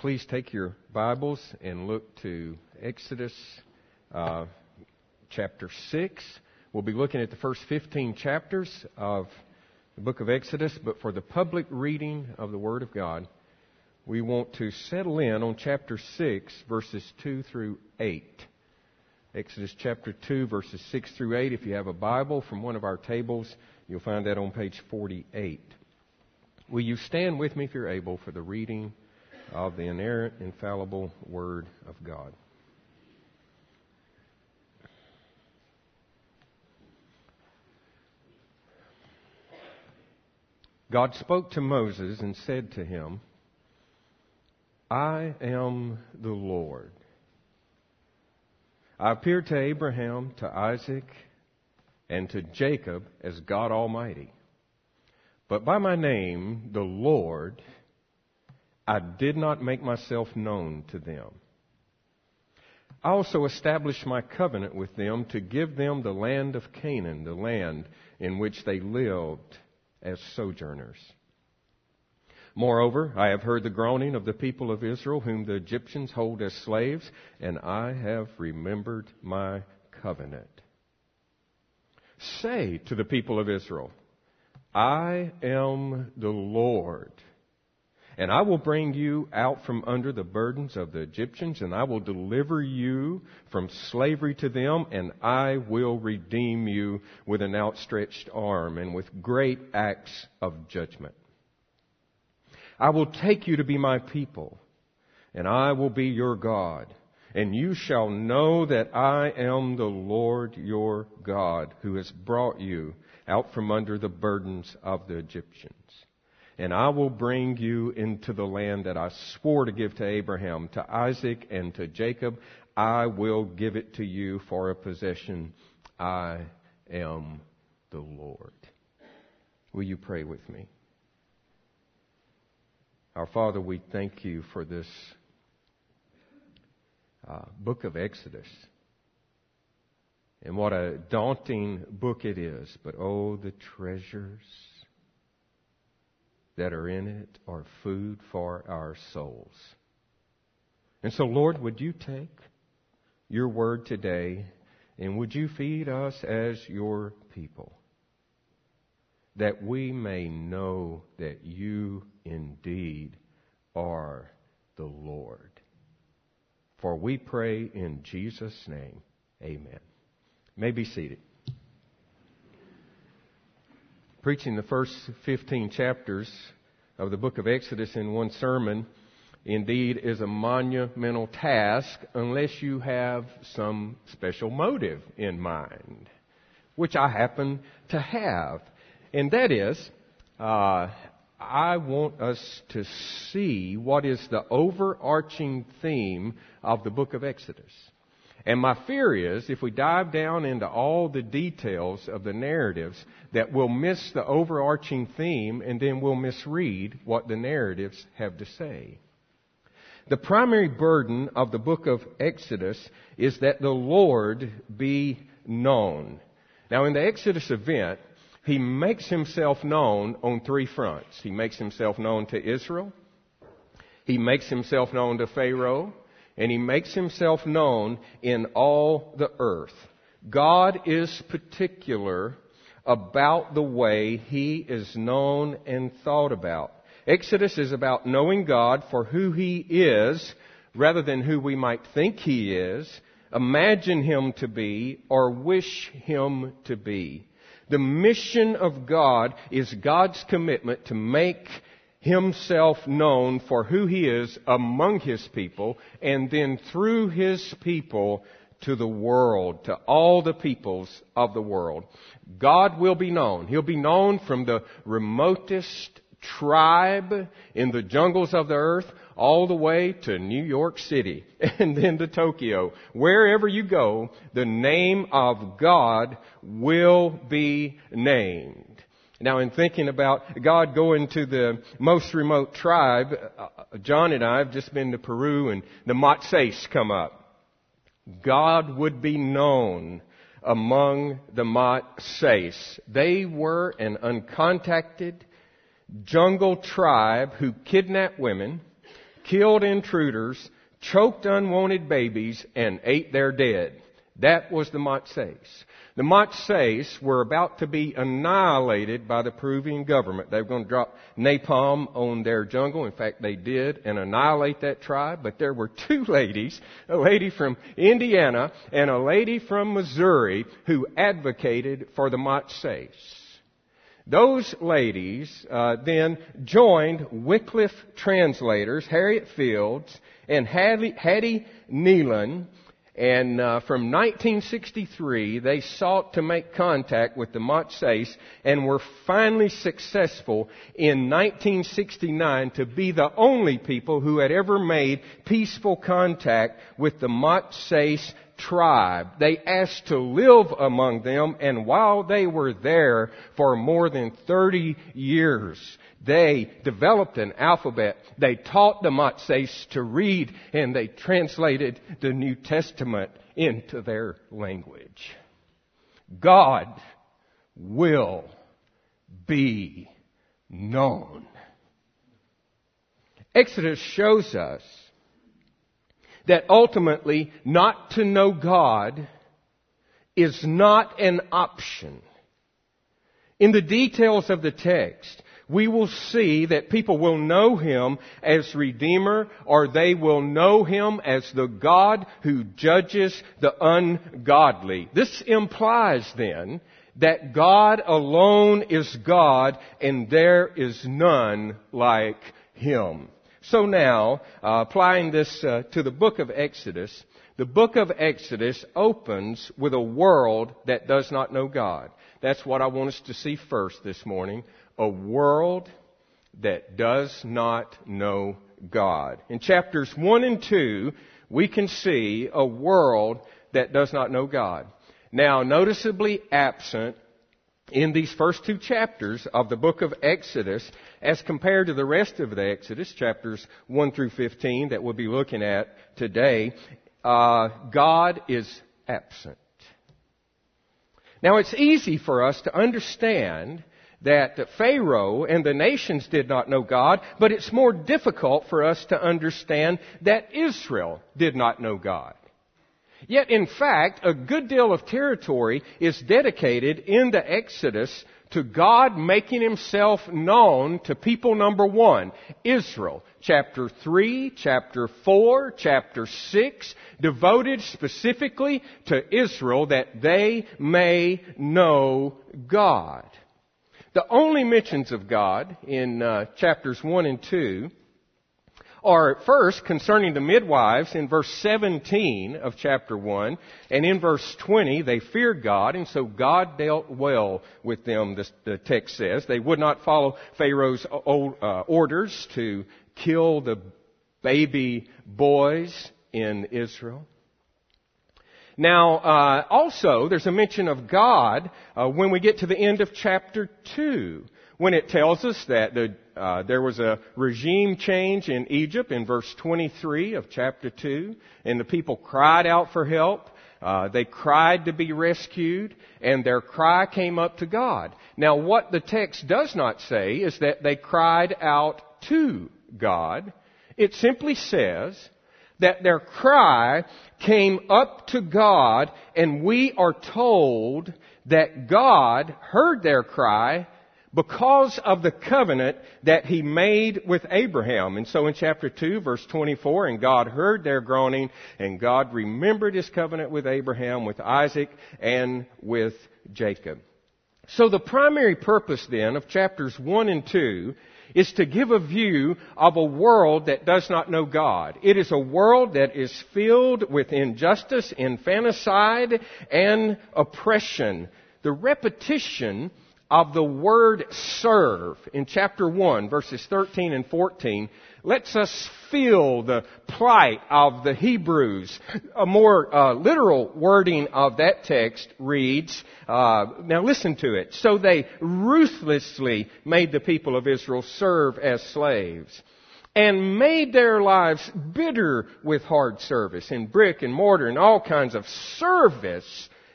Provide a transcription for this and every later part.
Please take your Bibles and look to Exodus chapter 6. We'll be looking at the first 15 chapters of the book of Exodus, but for the public reading of the Word of God, we want to settle in on chapter 6, verses 2 through 8. Exodus chapter 2, verses 6 through 8. If you have a Bible from one of our tables, you'll find that on page 48. Will you stand with me, if you're able, for the reading of the inerrant, infallible Word of God. God spoke to Moses and said to him, I am the Lord. I appeared to Abraham, to Isaac, and to Jacob as God Almighty. But by my name, the Lord, I did not make myself known to them. I also established my covenant with them to give them the land of Canaan, the land in which they lived as sojourners. Moreover, I have heard the groaning of the people of Israel, whom the Egyptians hold as slaves, and I have remembered my covenant. Say to the people of Israel, I am the Lord, and I will bring you out from under the burdens of the Egyptians, and I will deliver you from slavery to them, and I will redeem you with an outstretched arm and with great acts of judgment. I will take you to be my people, and I will be your God, and you shall know that I am the Lord your God, who has brought you out from under the burdens of the Egyptians. And I will bring you into the land that I swore to give to Abraham, to Isaac, and to Jacob. I will give it to you for a possession. I am the Lord. Will you pray with me? Our Father, we thank you for this book of Exodus. And what a daunting book it is. But oh, the treasures that are in it are food for our souls. And so, Lord, would you take your word today and would you feed us as your people, that we may know that you indeed are the Lord. For we pray in Jesus' name, amen. You may be seated. Preaching the first 15 chapters of the book of Exodus in one sermon indeed is a monumental task unless you have some special motive in mind, which I happen to have. And that is, I want us to see what is the overarching theme of the book of Exodus. And my fear is, if we dive down into all the details of the narratives, that we'll miss the overarching theme and then we'll misread what the narratives have to say. The primary burden of the book of Exodus is that the Lord be known. Now, in the Exodus event, He makes Himself known on three fronts. He makes Himself known to Israel. He makes Himself known to Pharaoh. And He makes Himself known in all the earth. God is particular about the way He is known and thought about. Exodus is about knowing God for who He is, rather than who we might think He is, imagine Him to be, or wish Him to be. The mission of God is God's commitment to make Himself known for who He is among His people, and then through His people to the world, to all the peoples of the world. God will be known. He'll be known from the remotest tribe in the jungles of the earth all the way to New York City and then to Tokyo. Wherever you go, the name of God will be named. Now, in thinking about God going to the most remote tribe, John and I have just been to Peru, and the Matses come up. God would be known among the Matses. They were an uncontacted jungle tribe who kidnapped women, killed intruders, choked unwanted babies, and ate their dead. That was the Matses. The Matses were about to be annihilated by the Peruvian government. They were going to drop napalm on their jungle. In fact, they did, and annihilate that tribe. But there were two ladies, a lady from Indiana and a lady from Missouri, who advocated for the Matses. Those ladies then joined Wycliffe translators, Harriet Fields and Hattie Nealon, and from 1963 they sought to make contact with the Matses and were finally successful in 1969 to be the only people who had ever made peaceful contact with the Matses tribe. They asked to live among them, and while they were there for more than 30 years, they developed an alphabet. They taught the Matses to read, and they translated the New Testament into their language. God will be known. Exodus shows us that ultimately not to know God is not an option. In the details of the text, we will see that people will know Him as Redeemer, or they will know Him as the God who judges the ungodly. This implies then that God alone is God and there is none like Him. So now, applying this to the book of Exodus, the book of Exodus opens with a world that does not know God. That's what I want us to see first this morning. A world that does not know God. In chapters 1 and 2, we can see a world that does not know God. Now, noticeably absent in these first two chapters of the book of Exodus, as compared to the rest of the Exodus, chapters 1 through 15 that we'll be looking at today, God is absent. Now, it's easy for us to understand that Pharaoh and the nations did not know God, but it's more difficult for us to understand that Israel did not know God. Yet, in fact, a good deal of territory is dedicated in the Exodus to God making Himself known to people number one, Israel. Chapter 3, chapter 4, chapter 6, devoted specifically to Israel that they may know God. The only mentions of God in chapters 1 and 2 are first concerning the midwives in verse 17 of chapter 1, and in verse 20 they feared God, and so God dealt well with them, the text says. They would not follow Pharaoh's orders to kill the baby boys in Israel. Now, also, there's a mention of God when we get to the end of chapter 2, when it tells us that there was a regime change in Egypt in verse 23 of chapter 2, and the people cried out for help. They cried to be rescued, and their cry came up to God. Now, what the text does not say is that they cried out to God. It simply says that their cry came up to God, and we are told that God heard their cry because of the covenant that He made with Abraham. And so in chapter 2, verse 24, and God heard their groaning, and God remembered His covenant with Abraham, with Isaac, and with Jacob. So the primary purpose then of chapters 1 and 2 is to give a view of a world that does not know God. It is a world that is filled with injustice, infanticide, and oppression. The repetition of the word serve in chapter 1, verses 13 and 14, lets us feel the plight of the Hebrews. A more literal wording of that text reads, now listen to it. So they ruthlessly made the people of Israel serve as slaves, and made their lives bitter with hard service, in brick and mortar and all kinds of service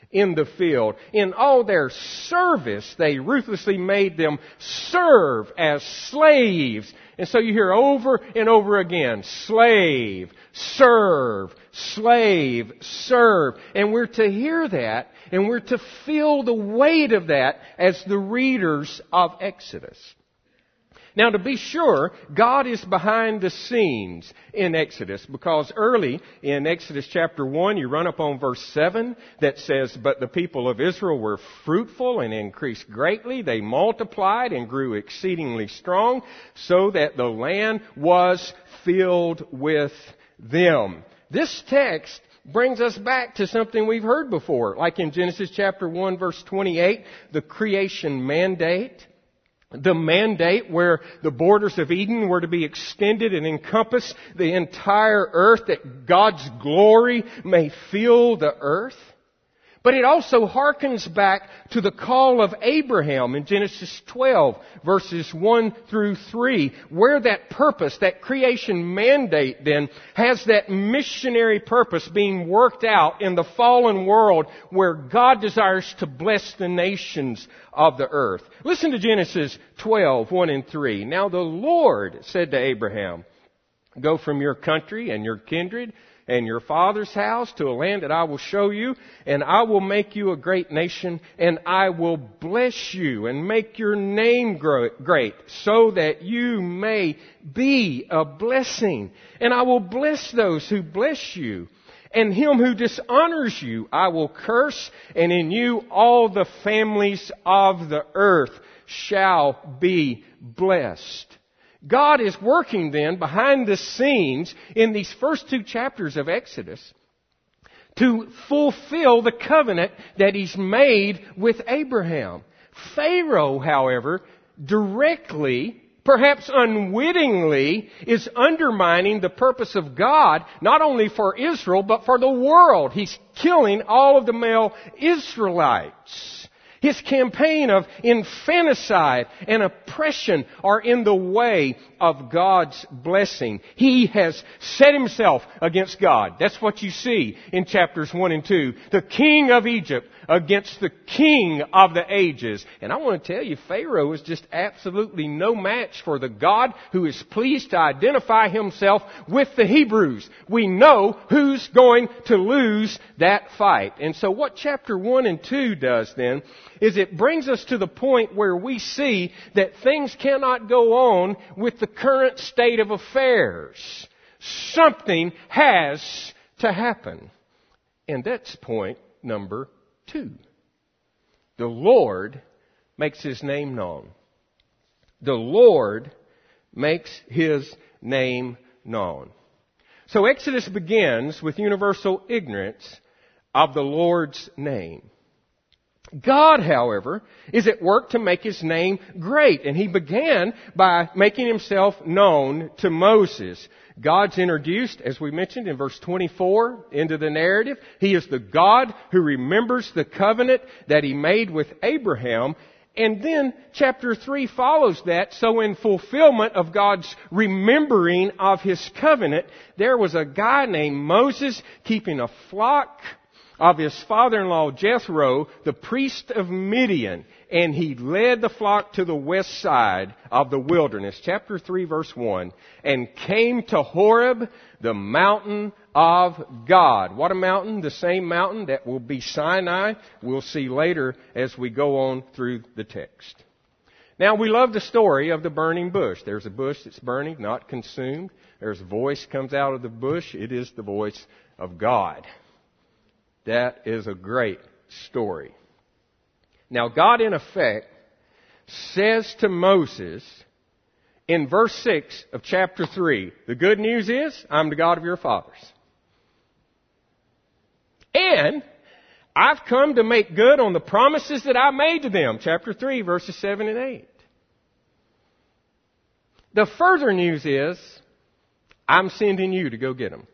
in the field. In all their service, they ruthlessly made them serve as slaves. And so you hear over and over again, slave, serve, slave, serve. And we're to hear that, and we're to feel the weight of that as the readers of Exodus. Now, to be sure, God is behind the scenes in Exodus, because early in Exodus chapter 1, you run up on verse 7 that says, "But the people of Israel were fruitful and increased greatly. They multiplied and grew exceedingly strong, so that the land was filled with them." This text brings us back to something we've heard before, like in Genesis chapter 1, verse 28, the creation mandate. The mandate where the borders of Eden were to be extended and encompass the entire earth, that God's glory may fill the earth. But it also harkens back to the call of Abraham in Genesis 12, verses 1 through 3, where that purpose, that creation mandate then, has that missionary purpose being worked out in the fallen world where God desires to bless the nations of the earth. Listen to Genesis 12, 1 and 3. "Now the Lord said to Abraham, 'Go from your country and your kindred and your father's house to a land that I will show you, and I will make you a great nation, and I will bless you and make your name great, so that you may be a blessing. And I will bless those who bless you, and him who dishonors you I will curse, and in you all the families of the earth shall be blessed.'" God is working then behind the scenes in these first 2 chapters of Exodus to fulfill the covenant that He's made with Abraham. Pharaoh, however, directly, perhaps unwittingly, is undermining the purpose of God, not only for Israel, but for the world. He's killing all of the male Israelites. His campaign of infanticide and oppression are in the way of God's blessing. He has set himself against God. That's what you see in chapters 1 and 2. The king of Egypt against the king of the ages. And I want to tell you, Pharaoh is just absolutely no match for the God who is pleased to identify himself with the Hebrews. We know who's going to lose that fight. And so what chapter 1 and 2 does then is it brings us to the point where we see that things cannot go on with the current state of affairs. Something has to happen. And that's point number 2. The Lord makes His name known. The Lord makes His name known. So Exodus begins with universal ignorance of the Lord's name. God, however, is at work to make His name great. And He began by making Himself known to Moses. God's introduced, as we mentioned in verse 24, into the narrative. He is the God who remembers the covenant that He made with Abraham. And then chapter 3 follows that. So in fulfillment of God's remembering of His covenant, there was a guy named Moses keeping a flock of his father-in-law Jethro, the priest of Midian, and he led the flock to the west side of the wilderness, chapter 3, verse 1, and came to Horeb, the mountain of God. What a mountain? The same mountain that will be Sinai. We'll see later as we go on through the text. Now, we love the story of the burning bush. There's a bush that's burning, not consumed. There's a voice comes out of the bush. It is the voice of God. That is a great story. Now, God, in effect, says to Moses in verse 6 of chapter 3, the good news is, I'm the God of your fathers. And I've come to make good on the promises that I made to them. Chapter 3, verses 7 and 8. The further news is, I'm sending you to go get them.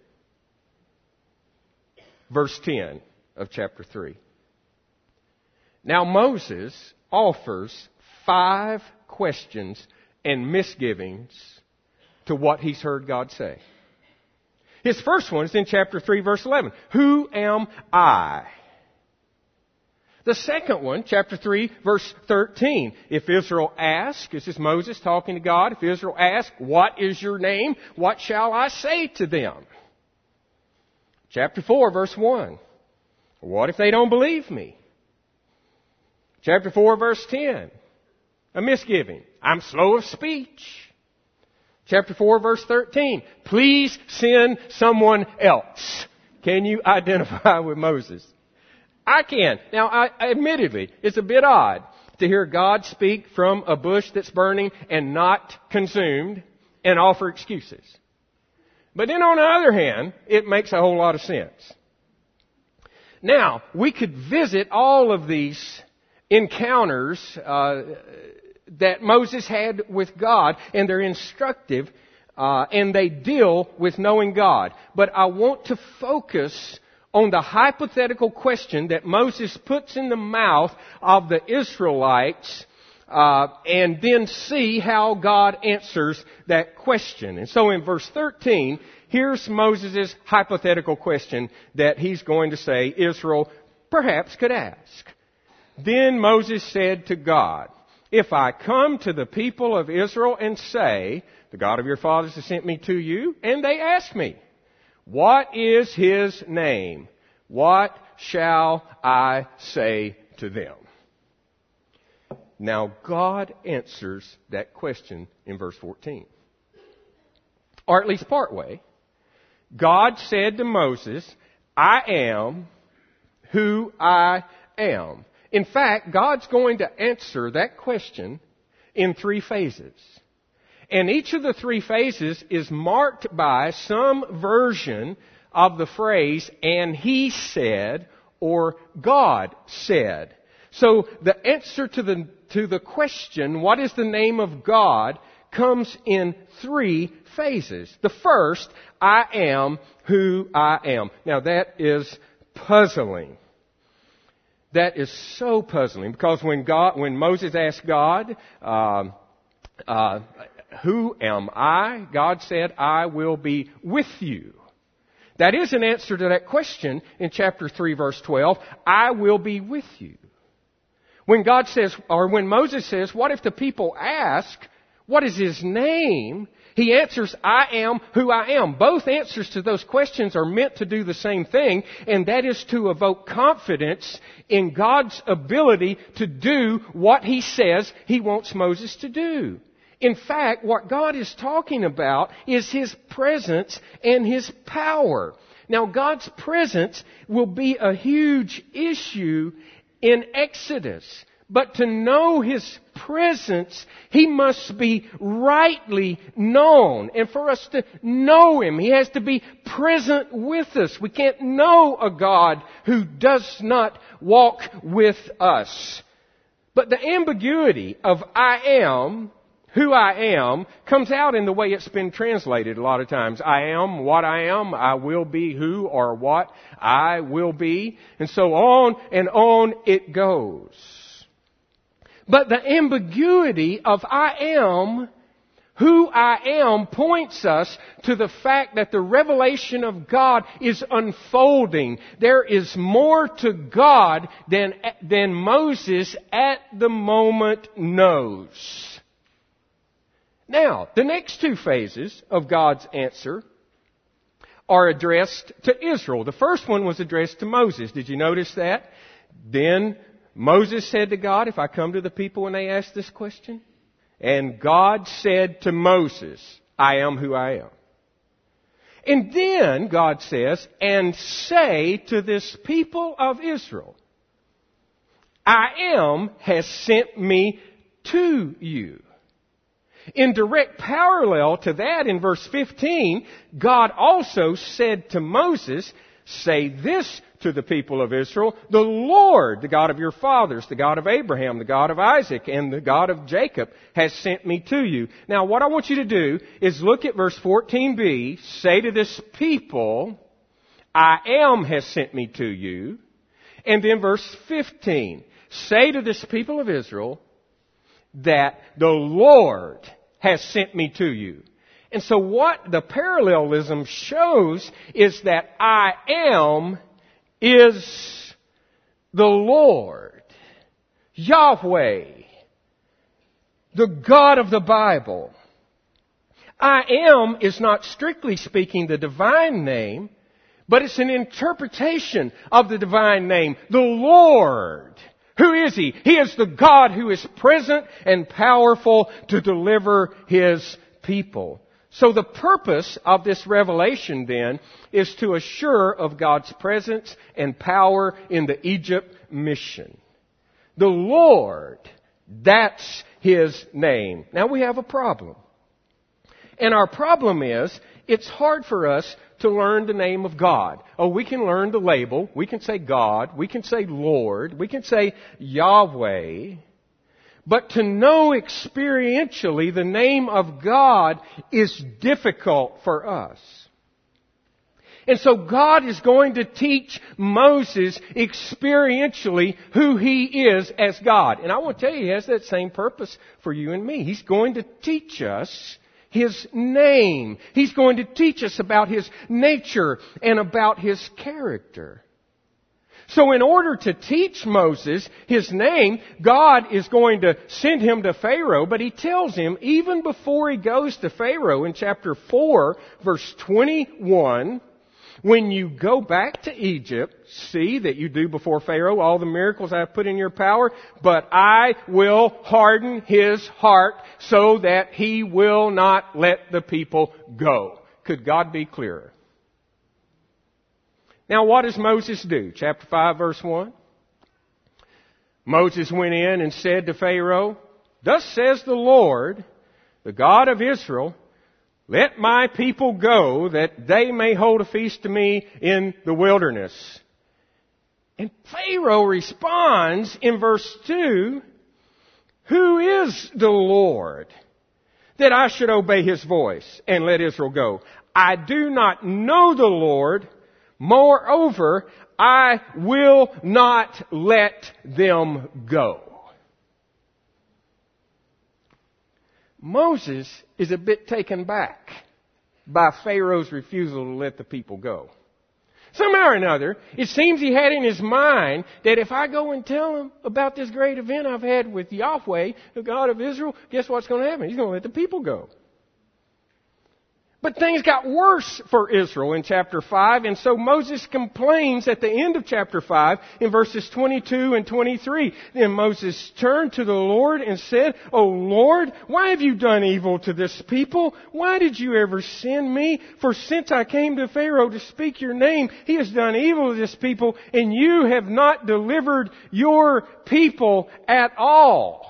Verse 10 of chapter 3. Now Moses offers 5 questions and misgivings to what he's heard God say. His first one is in chapter 3, verse 11. Who am I? The second one, chapter 3, verse 13. If Israel asks, this is Moses talking to God, if Israel asks, what is your name? What shall I say to them? Chapter 4, verse 1. What if they don't believe me? Chapter 4, verse 10. A misgiving. I'm slow of speech. Chapter 4, verse 13. Please send someone else. Can you identify with Moses? I can. Now, admittedly, it's a bit odd to hear God speak from a bush that's burning and not consumed and offer excuses. But then on the other hand, it makes a whole lot of sense. Now, we could visit all of these encounters that Moses had with God, and they're instructive, and they deal with knowing God. But I want to focus on the hypothetical question that Moses puts in the mouth of the Israelites, and then see how God answers that question. And so in verse 13, here's Moses' hypothetical question that he's going to say Israel perhaps could ask. Then Moses said to God, if I come to the people of Israel and say, the God of your fathers has sent me to you, and they ask me, what is his name? What shall I say to them? Now God answers that question in verse 14. Or at least partway. God said to Moses, I am who I am. In fact, God's going to answer that question in 3 phases. And each of the 3 phases is marked by some version of the phrase, and he said, or God said. So the answer to the question, what is the name of God, comes in 3 phases. The first, I am who I am. Now that is puzzling. That is so puzzling because when Moses asked God, who am I? God said, I will be with you. That is an answer to that question in chapter 3, verse 12. I will be with you. When God says, or when Moses says, what if the people ask, what is his name? He answers, I am who I am. Both answers to those questions are meant to do the same thing, and that is to evoke confidence in God's ability to do what he says he wants Moses to do. In fact, what God is talking about is his presence and his power. Now, God's presence will be a huge issue in Exodus. But to know his presence, he must be rightly known. And for us to know him, he has to be present with us. We can't know a God who does not walk with us. But the ambiguity of I am, who I am, comes out in the way it's been translated a lot of times. I am what I am. I will be who or what I will be. And so on it goes. But the ambiguity of I am, who I am, points us to the fact that the revelation of God is unfolding. There is more to God than Moses at the moment knows. Now, the next 2 phases of God's answer are addressed to Israel. The first one was addressed to Moses. Did you notice that? Then Moses said to God, if I come to the people when they ask this question, and God said to Moses, I am who I am. And then God says, and say to this people of Israel, I am has sent me to you. In direct parallel to that, in verse 15, God also said to Moses, say this to the people of Israel, the Lord, the God of your fathers, the God of Abraham, the God of Isaac, and the God of Jacob has sent me to you. Now, what I want you to do is look at verse 14b, say to this people, I am has sent me to you. And then verse 15, say to this people of Israel, that the Lord has sent me to you. And so what the parallelism shows is that I am is the Lord. Yahweh, the God of the Bible. I am is not strictly speaking the divine name, but it's an interpretation of the divine name, the Lord. Who is He? He is the God who is present and powerful to deliver His people. So the purpose of this revelation then is to assure of God's presence and power in the Egypt mission. The Lord, that's His name. Now we have a problem. And our problem is, it's hard for us to learn the name of God. Oh, we can learn the label. We can say God. We can say Lord. We can say Yahweh. But to know experientially the name of God is difficult for us. And so God is going to teach Moses experientially who He is as God. And I want to tell you, He has that same purpose for you and me. He's going to teach us His name. He's going to teach us about His nature and about His character. So in order to teach Moses His name, God is going to send him to Pharaoh, but He tells him, even before he goes to Pharaoh in chapter 4, verse 21, when you go back to Egypt, see that you do before Pharaoh all the miracles I have put in your power, but I will harden his heart so that he will not let the people go. Could God be clearer? Now what does Moses do? Chapter 5, verse 1. Moses went in and said to Pharaoh, "Thus says the Lord, the God of Israel, let my people go that they may hold a feast to me in the wilderness." And Pharaoh responds in verse 2, "Who is the Lord that I should obey His voice and let Israel go? I do not know the Lord. Moreover, I will not let them go." Moses is a bit taken back by Pharaoh's refusal to let the people go. Somehow or another, it seems he had in his mind that if I go and tell him about this great event I've had with Yahweh, the God of Israel, guess what's going to happen? He's going to let the people go. But things got worse for Israel in chapter 5, and so Moses complains at the end of chapter 5 in verses 22 and 23. Then Moses turned to the Lord and said, "O Lord, why have you done evil to this people? Why did you ever send me? For since I came to Pharaoh to speak your name, he has done evil to this people, and you have not delivered your people at all."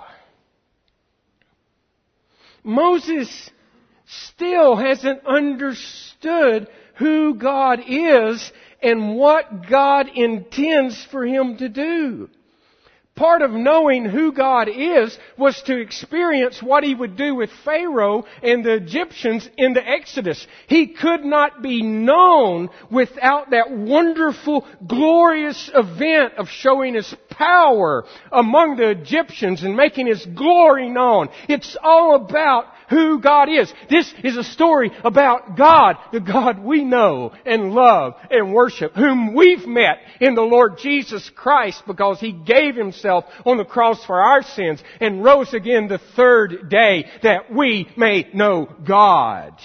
Moses still hasn't understood who God is and what God intends for him to do. Part of knowing who God is was to experience what He would do with Pharaoh and the Egyptians in the Exodus. He could not be known without that wonderful, glorious event of showing His power among the Egyptians and making His glory known. It's all about who God is. This is a story about God, the God we know and love and worship, whom we've met in the Lord Jesus Christ because He gave Himself on the cross for our sins and rose again the third day that we may know God.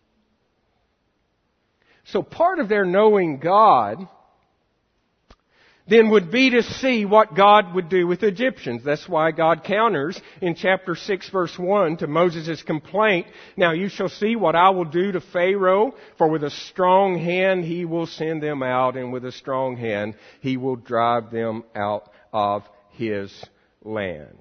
So part of their knowing God then would be to see what God would do with the Egyptians. That's why God counters in chapter 6 verse 1 to Moses' complaint, "Now you shall see what I will do to Pharaoh, for with a strong hand he will send them out, and with a strong hand he will drive them out of his land."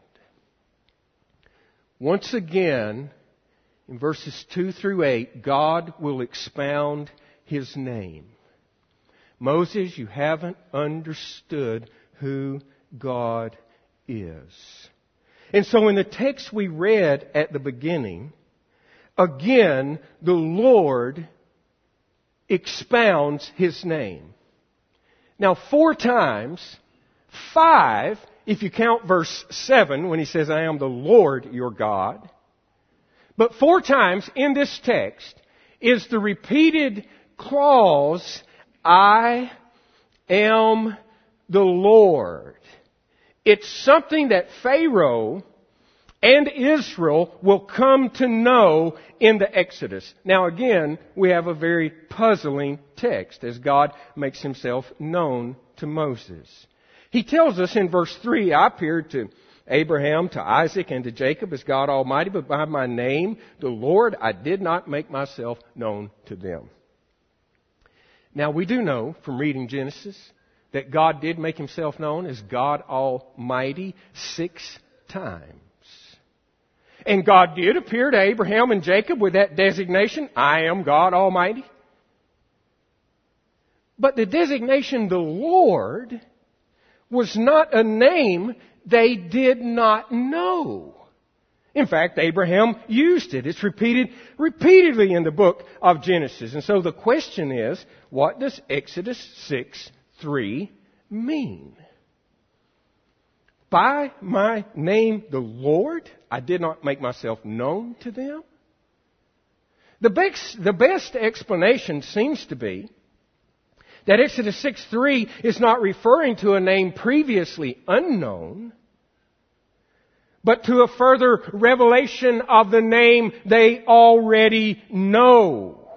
Once again, in verses 2 through 8, God will expound His name. Moses, you haven't understood who God is. And so in the text we read at the beginning, again, the Lord expounds His name. Now 4 times, 5, if you count verse 7 when He says, "I am the Lord your God." But 4 times in this text is the repeated clause, "I am the Lord." It's something that Pharaoh and Israel will come to know in the Exodus. Now again, we have a very puzzling text as God makes Himself known to Moses. He tells us in verse 3, I appeared to Abraham, to Isaac, and to Jacob as God Almighty, but by my name, the Lord, I did not make myself known to them. Now we do know from reading Genesis that God did make Himself known as God Almighty 6 times. And God did appear to Abraham and Jacob with that designation, I am God Almighty. But the designation, the Lord, was not a name they did not know. In fact, Abraham used it. It's repeated repeatedly in the book of Genesis. And so the question is, what does Exodus 6:3 mean? By my name, the Lord, I did not make myself known to them. The best explanation seems to be that Exodus 6:3 is not referring to a name previously unknown, but to a further revelation of the name they already know.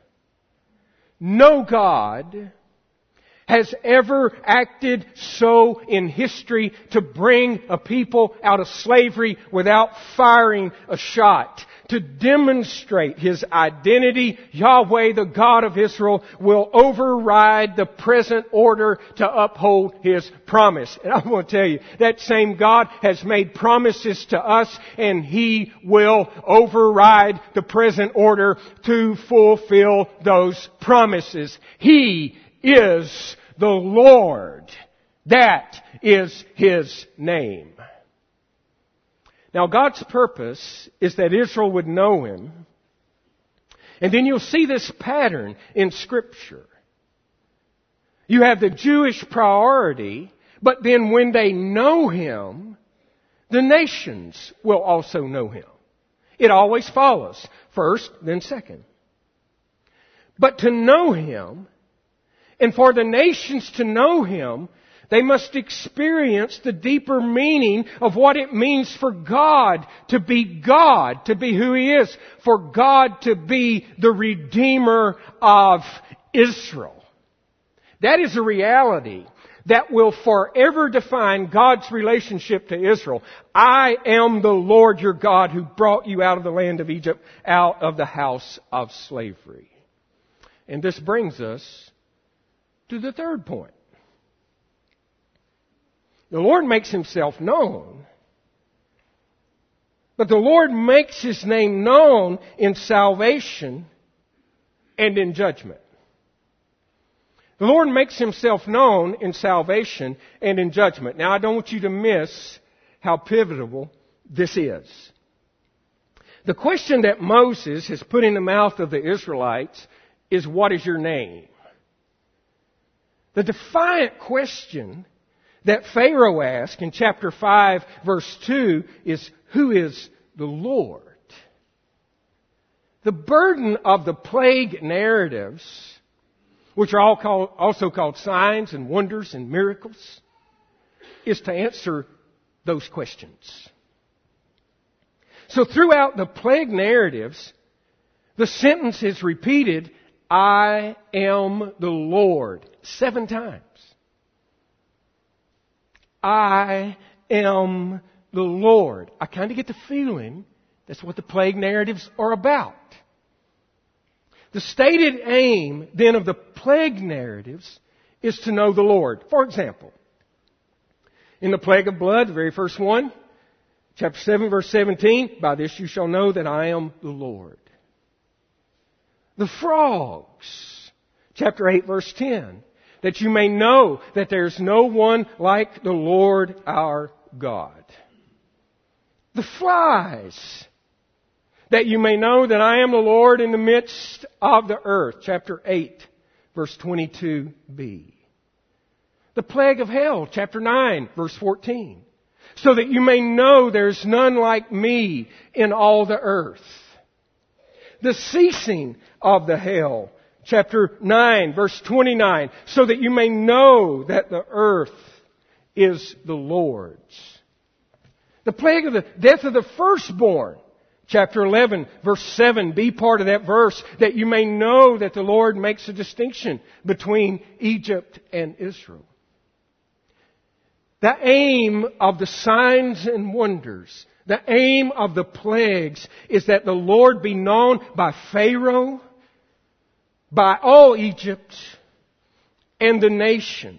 No God has ever acted so in history to bring a people out of slavery without firing a shot. To demonstrate His identity, Yahweh, the God of Israel, will override the present order to uphold His promise. And I want to tell you, that same God has made promises to us, and He will override the present order to fulfill those promises. He is the Lord. That is His name. Now God's purpose is that Israel would know Him. And then you'll see this pattern in Scripture. You have the Jewish priority, but then when they know Him, the nations will also know Him. It always follows. First, then second. But to know Him, and for the nations to know Him, they must experience the deeper meaning of what it means for God, to be who He is, for God to be the Redeemer of Israel. That is a reality that will forever define God's relationship to Israel. I am the Lord your God who brought you out of the land of Egypt, out of the house of slavery. And this brings us to the third point. The Lord makes Himself known, but the Lord makes His name known in salvation and in judgment. The Lord makes Himself known in salvation and in judgment. Now, I don't want you to miss how pivotal this is. The question that Moses has put in the mouth of the Israelites is, what is your name? The defiant question that Pharaoh asked in chapter 5, verse 2 is, who is the Lord? The burden of the plague narratives, which are also called signs and wonders and miracles, is to answer those questions. So throughout the plague narratives, the sentence is repeated, I am the Lord, 7 times. I am the Lord. I kind of get the feeling that's what the plague narratives are about. The stated aim, then, of the plague narratives is to know the Lord. For example, in the plague of blood, the very first one, chapter 7, verse 17, by this you shall know that I am the Lord. The frogs, chapter 8, verse 10, that you may know that there's no one like the Lord our God. The flies, that you may know that I am the Lord in the midst of the earth. Chapter 8, verse 22b. The plague of hell, chapter 9, verse 14. So that you may know there's none like me in all the earth. The ceasing of the hail, chapter 9, verse 29. So that you may know that the earth is the Lord's. The plague of the death of the firstborn. Chapter 11, verse 7, be part of that verse, that you may know that the Lord makes a distinction between Egypt and Israel. The aim of the signs and wonders, the aim of the plagues, is that the Lord be known by Pharaoh, by all Egypt, and the nations.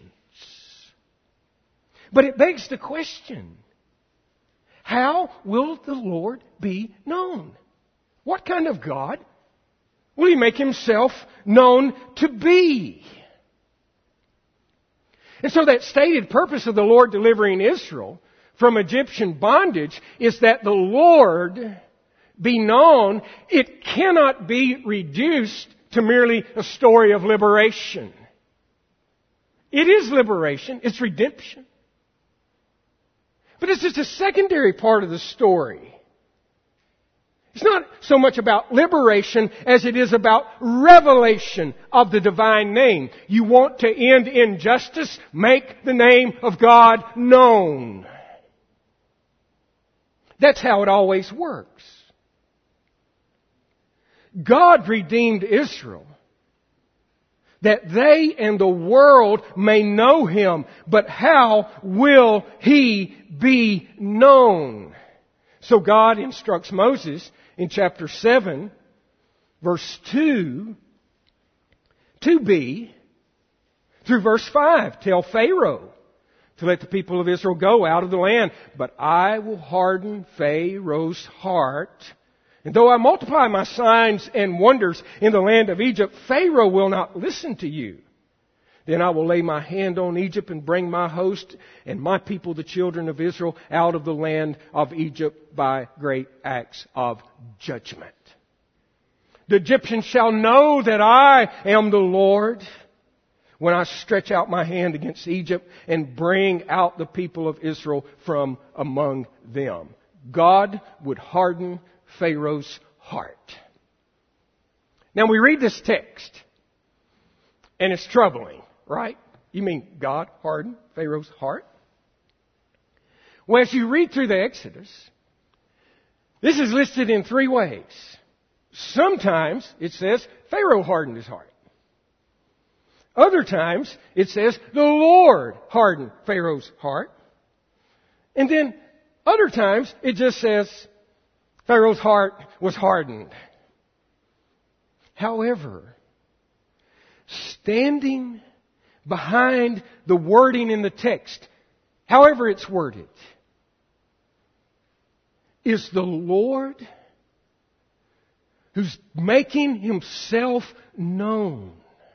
But it begs the question, how will the Lord be known? What kind of God will He make Himself known to be? And so that stated purpose of the Lord delivering Israel from Egyptian bondage is that the Lord be known. It cannot be reduced to merely a story of liberation. It is liberation. It's redemption. But it's just a secondary part of the story. It's not so much about liberation as it is about revelation of the divine name. You want to end injustice? Make the name of God known. That's how it always works. God redeemed Israel that they and the world may know Him. But how will He be known? So God instructs Moses in chapter 7, verse 2, to be, through verse 5, tell Pharaoh to let the people of Israel go out of the land. But I will harden Pharaoh's heart. And though I multiply my signs and wonders in the land of Egypt, Pharaoh will not listen to you. Then I will lay my hand on Egypt and bring my host and my people, the children of Israel, out of the land of Egypt by great acts of judgment. The Egyptians shall know that I am the Lord when I stretch out my hand against Egypt and bring out the people of Israel from among them. God would harden Pharaoh's heart. Now we read this text, and it's troubling, right? You mean God hardened Pharaoh's heart? Well, as you read through the Exodus, this is listed in three ways. Sometimes it says Pharaoh hardened his heart. Other times it says the Lord hardened Pharaoh's heart. And then other times it just says Pharaoh's heart was hardened. However, standing behind the wording in the text, however it's worded, is the Lord who's making Himself known.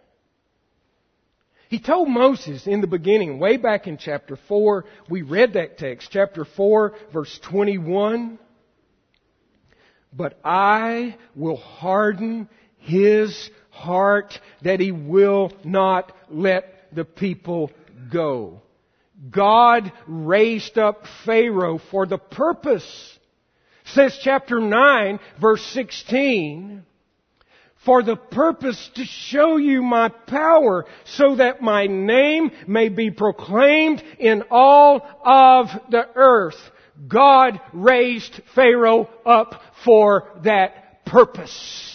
He told Moses in the beginning, way back in chapter 4, we read that text, chapter 4, verse 21, but I will harden his heart that he will not let the people go. God raised up Pharaoh for the purpose, says chapter 9, verse 16, for the purpose to show you my power, so that my name may be proclaimed in all of the earth. God raised Pharaoh up for that purpose.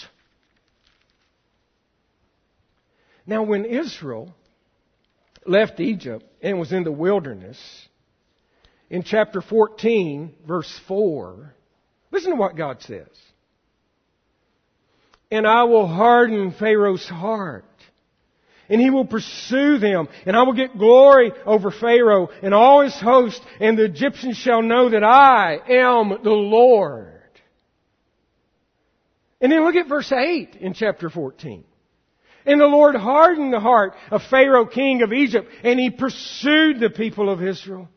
Now, when Israel left Egypt and was in the wilderness, in chapter 14, verse 4, listen to what God says. And I will harden Pharaoh's heart, and he will pursue them, and I will get glory over Pharaoh and all his host, and the Egyptians shall know that I am the Lord. And then look at verse 8 in chapter 14. And the Lord hardened the heart of Pharaoh, king of Egypt, and he pursued the people of Israel.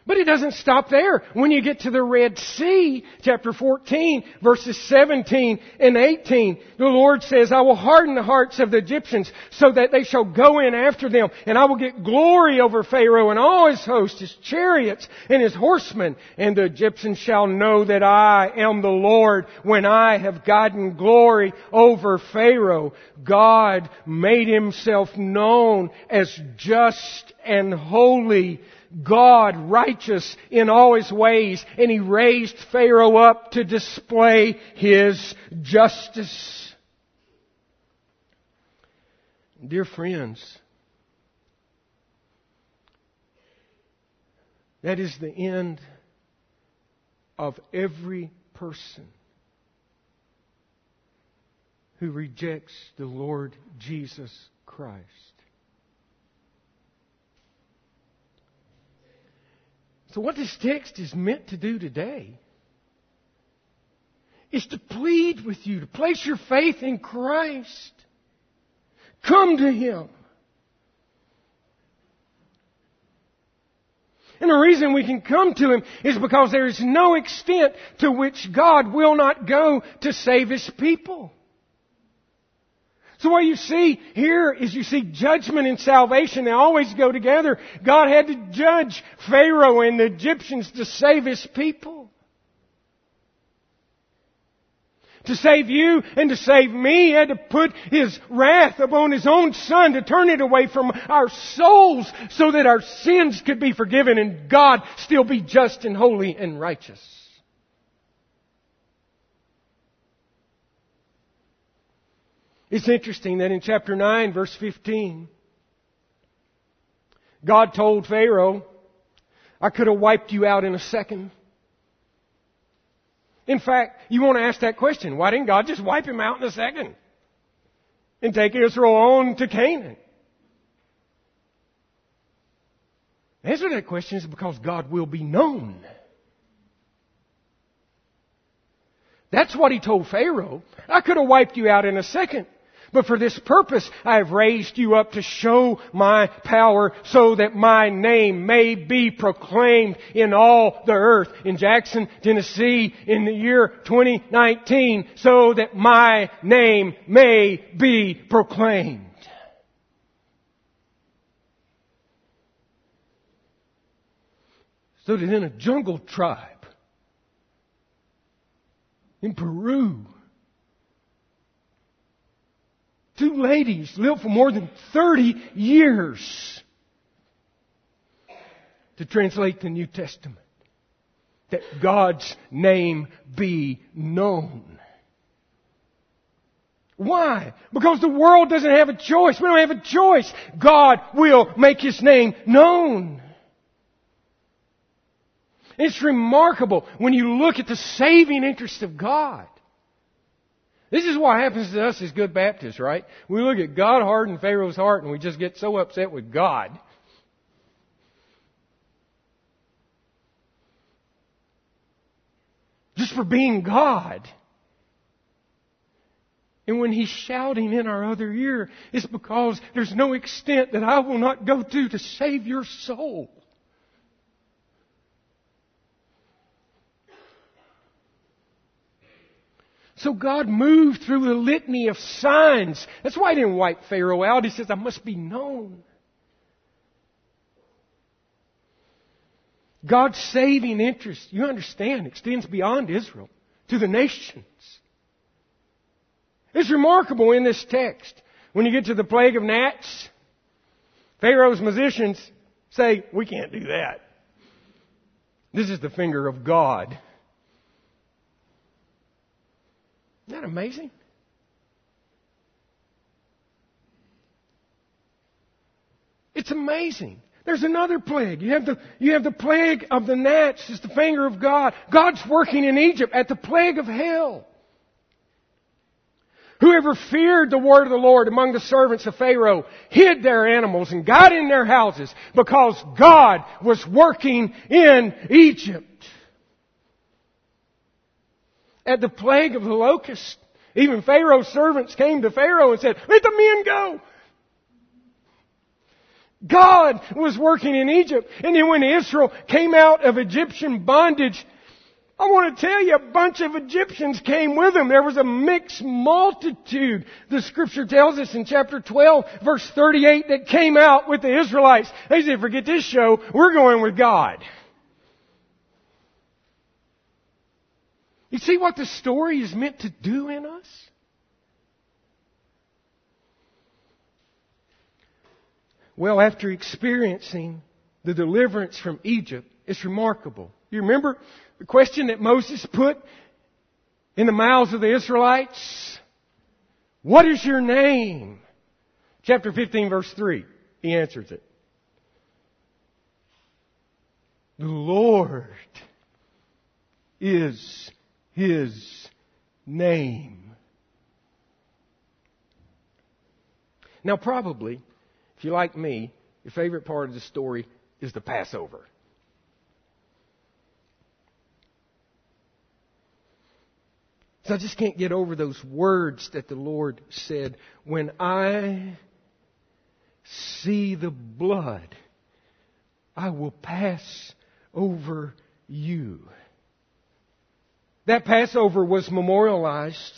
But it doesn't stop there. When you get to the Red Sea, chapter 14, verses 17 and 18, the Lord says, I will harden the hearts of the Egyptians so that they shall go in after them, and I will get glory over Pharaoh and all his hosts, his chariots and his horsemen, and the Egyptians shall know that I am the Lord when I have gotten glory over Pharaoh. God made Himself known as just and holy, God, righteous in all His ways, and He raised Pharaoh up to display His justice. Dear friends, that is the end of every person who rejects the Lord Jesus Christ. So what this text is meant to do today is to plead with you to place your faith in Christ. Come to Him. And the reason we can come to Him is because there is no extent to which God will not go to save His people. So what you see here is you see judgment and salvation. They always go together. God had to judge Pharaoh and the Egyptians to save His people. To save you and to save me, He had to put His wrath upon His own Son to turn it away from our souls so that our sins could be forgiven and God still be just and holy and righteous. It's interesting that in chapter 9, verse 15, God told Pharaoh, I could have wiped you out in a second. In fact, you want to ask that question, why didn't God just wipe him out in a second and take Israel on to Canaan? The answer to that question is because God will be known. That's what He told Pharaoh. I could have wiped you out in a second. But for this purpose, I have raised you up to show my power so that my name may be proclaimed in all the earth. In Jackson, Tennessee, in the year 2019, so that my name may be proclaimed. So that in a jungle tribe in Peru, 2 ladies lived for more than 30 years to translate the New Testament. That God's name be known. Why? Because the world doesn't have a choice. We don't have a choice. God will make His name known. It's remarkable when you look at the saving interest of God. This is what happens to us as good Baptists, right? We look at God harden Pharaoh's heart and we just get so upset with God. Just for being God. And when He's shouting in our other ear, it's because there's no extent that I will not go to save your soul. So God moved through a litany of signs. That's why He didn't wipe Pharaoh out. He says, I must be known. God's saving interest, you understand, extends beyond Israel to the nations. It's remarkable in this text. When you get to the plague of gnats, Pharaoh's magicians say, we can't do that. This is the finger of God. Isn't that amazing? It's amazing. There's another plague. You have the plague of the gnats. It's the finger of God. God's working in Egypt at the plague of hell. Whoever feared the word of the Lord among the servants of Pharaoh hid their animals and got in their houses because God was working in Egypt. At the plague of the locust, even Pharaoh's servants came to Pharaoh and said, let the men go. God was working in Egypt. And then when Israel came out of Egyptian bondage, I want to tell you, a bunch of Egyptians came with them. There was a mixed multitude. The Scripture tells us in chapter 12, verse 38, that came out with the Israelites. They said, forget this show, we're going with God. You see what the story is meant to do in us? Well, after experiencing the deliverance from Egypt, it's remarkable. You remember the question that Moses put in the mouths of the Israelites? What is your name? Chapter 15, verse 3. He answers it. The Lord is His name. Now probably, if you're like me, your favorite part of the story is the Passover. So I just can't get over those words that the Lord said, when I see the blood, I will pass over you. That Passover was memorialized.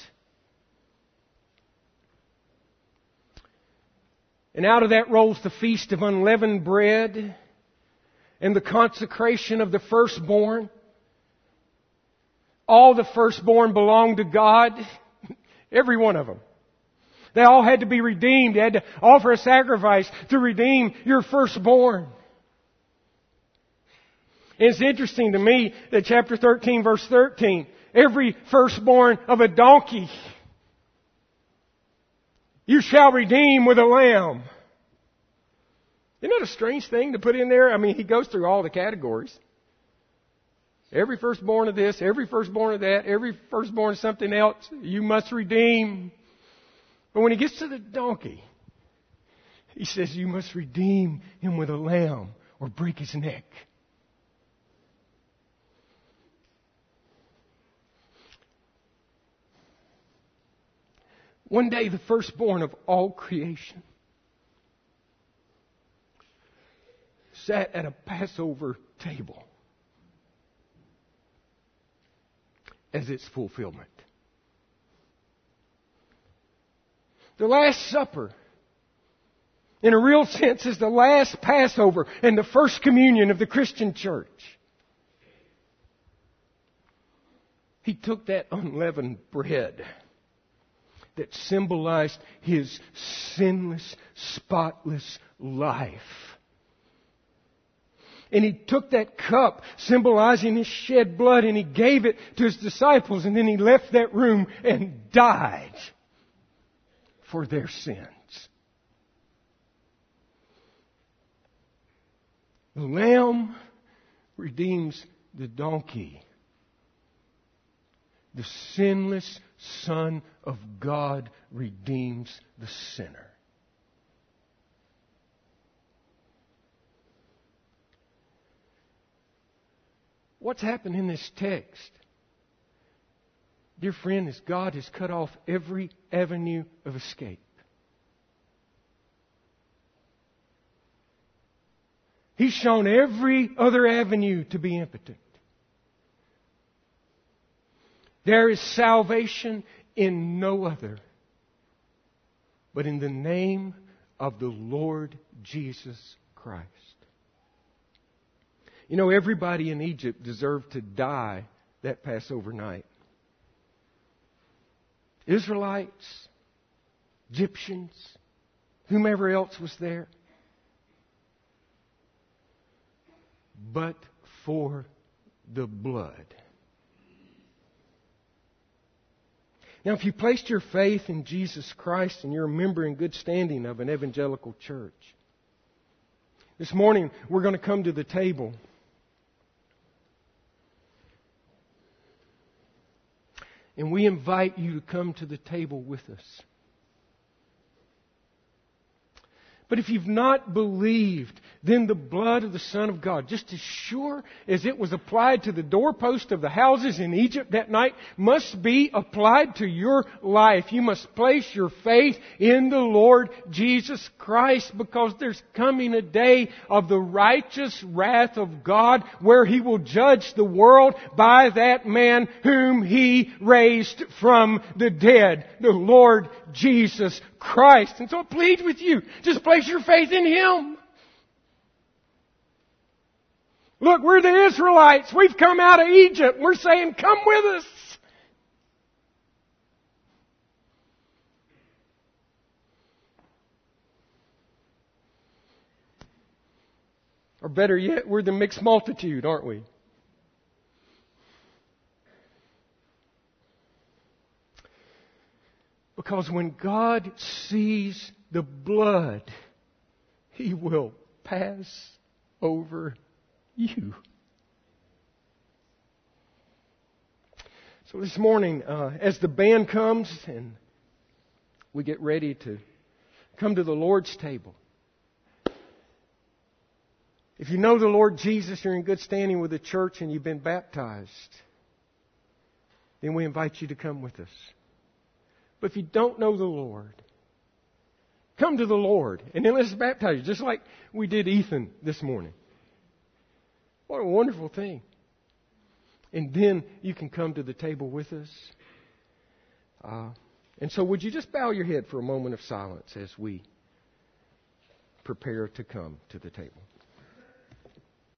And out of that rolls the Feast of Unleavened Bread and the consecration of the firstborn. All the firstborn belonged to God. Every one of them. They all had to be redeemed. They had to offer a sacrifice to redeem your firstborn. And it's interesting to me that chapter 13, verse 13, every firstborn of a donkey you shall redeem with a lamb. Isn't that a strange thing to put in there? I mean, he goes through all the categories. Every firstborn of this, every firstborn of that, every firstborn of something else, you must redeem. But when he gets to the donkey, he says you must redeem him with a lamb or break his neck. One day, the firstborn of all creation sat at a Passover table as its fulfillment. The Last Supper, in a real sense, is the last Passover and the first communion of the Christian church. He took that unleavened bread that symbolized His sinless, spotless life. And He took that cup symbolizing His shed blood and He gave it to His disciples, and then He left that room and died for their sins. The Lamb redeems the donkey. The sinless Son of God redeems the sinner. What's happened in this text, dear friend, is God has cut off every avenue of escape. He's shown every other avenue to be impotent. There is salvation in no other but in the name of the Lord Jesus Christ. You know, everybody in Egypt deserved to die that Passover night. Israelites, Egyptians, whomever else was there. But for the blood. Now, if you placed your faith in Jesus Christ and you're a member in good standing of an evangelical church, this morning we're going to come to the table. And we invite you to come to the table with us. But But if you've not believed, then the blood of the Son of God, just as sure as it was applied to the doorpost of the houses in Egypt that night, must be applied to your life. You must place your faith in the Lord Jesus Christ, because there's coming a day of the righteous wrath of God where He will judge the world by that man whom He raised from the dead, the Lord Jesus Christ. And so I plead with you, just place your faith in Him. Look, we're the Israelites. We've come out of Egypt. We're saying, come with us. Or better yet, we're the mixed multitude, aren't we? Because when God sees the blood, He will pass over you. So this morning, as the band comes and we get ready to come to the Lord's table, if you know the Lord Jesus, you're in good standing with the church and you've been baptized, then we invite you to come with us. But if you don't know the Lord, come to the Lord and then let's baptize you, just like we did Ethan this morning. What a wonderful thing. And then you can come to the table with us. And so would you just bow your head for a moment of silence as we prepare to come to the table.